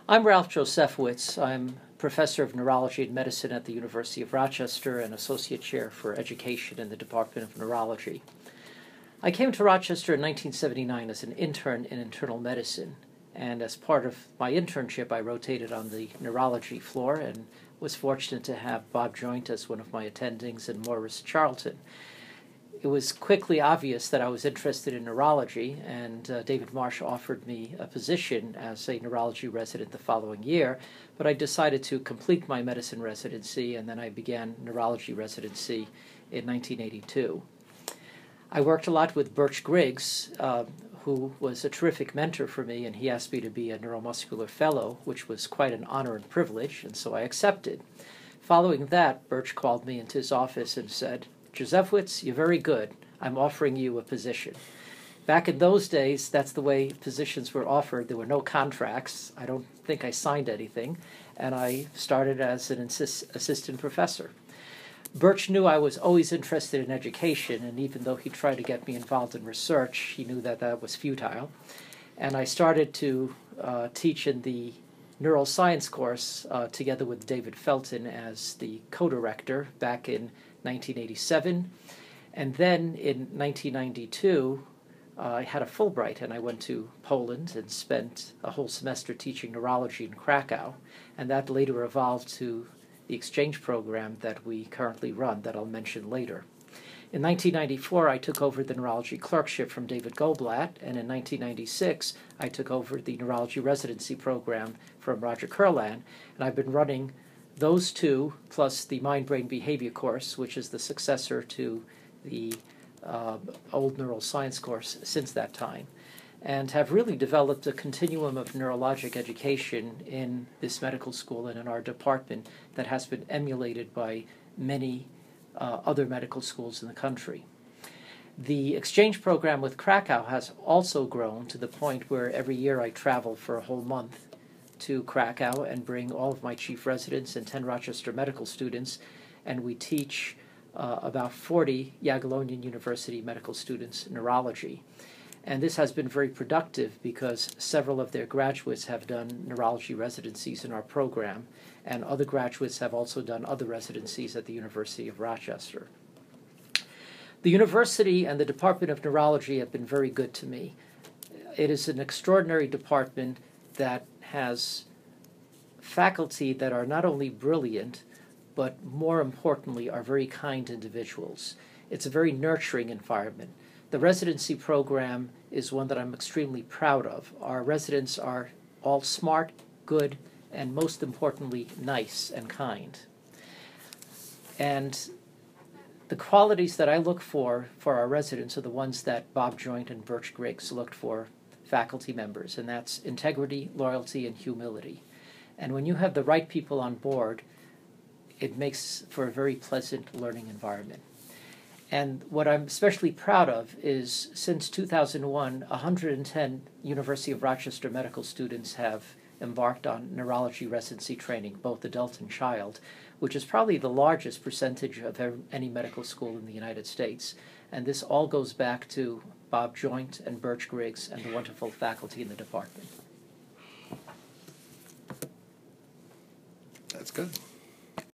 I'm Ralph Josefowitz. I'm professor of neurology and medicine at the University of Rochester and associate chair for education in the Department of Neurology. I came to Rochester in 1979 as an intern in internal medicine, and as part of my internship I rotated on the neurology floor and was fortunate to have Bob Joint as one of my attendings and Maurice Charlton. It was quickly obvious that I was interested in neurology, and David Marsh offered me a position as a neurology resident the following year, but I decided to complete my medicine residency, and then I began neurology residency in 1982. I worked a lot with Birch Griggs, who was a terrific mentor for me, and he asked me to be a neuromuscular fellow, which was quite an honor and privilege, and so I accepted. Following that, Birch called me into his office and said, "Josefowitz, you're very good. I'm offering you a position." Back in those days, that's the way positions were offered. There were no contracts. I don't think I signed anything, and I started as an assistant professor. Birch knew I was always interested in education, and even though he tried to get me involved in research, he knew that that was futile. And I started to teach in the neuroscience course together with David Felton as the co-director back in 1987. And then in 1992, I had a Fulbright, and I went to Poland and spent a whole semester teaching neurology in Krakow, and that later evolved to the exchange program that we currently run that I'll mention later. In 1994, I took over the neurology clerkship from David Goldblatt, and in 1996, I took over the neurology residency program from Roger Kurland, and I've been running those two, plus the mind-brain behavior course, which is the successor to the old neuroscience course since that time, and have really developed a continuum of neurologic education in this medical school and in our department that has been emulated by many other medical schools in the country. The exchange program with Krakow has also grown to the point where every year I travel for a whole month to Krakow and bring all of my chief residents and 10 Rochester medical students, and we teach about 40 Jagiellonian University medical students neurology. And this has been very productive because several of their graduates have done neurology residencies in our program, and other graduates have also done other residencies at the University of Rochester. The university and the Department of Neurology have been very good to me. It is an extraordinary department that has faculty that are not only brilliant, but more importantly are very kind individuals. It's a very nurturing environment. The residency program is one that I'm extremely proud of. Our residents are all smart, good, and most importantly, nice and kind. And the qualities that I look for our residents are the ones that Bob Joint and Birch Griggs looked for faculty members, and that's integrity, loyalty, and humility. And when you have the right people on board, it makes for a very pleasant learning environment. And what I'm especially proud of is since 2001, 110 University of Rochester medical students have embarked on neurology residency training, both adult and child, which is probably the largest percentage of any medical school in the United States. And this all goes back to Bob Joint and Birch Griggs and the wonderful faculty in the department. That's good.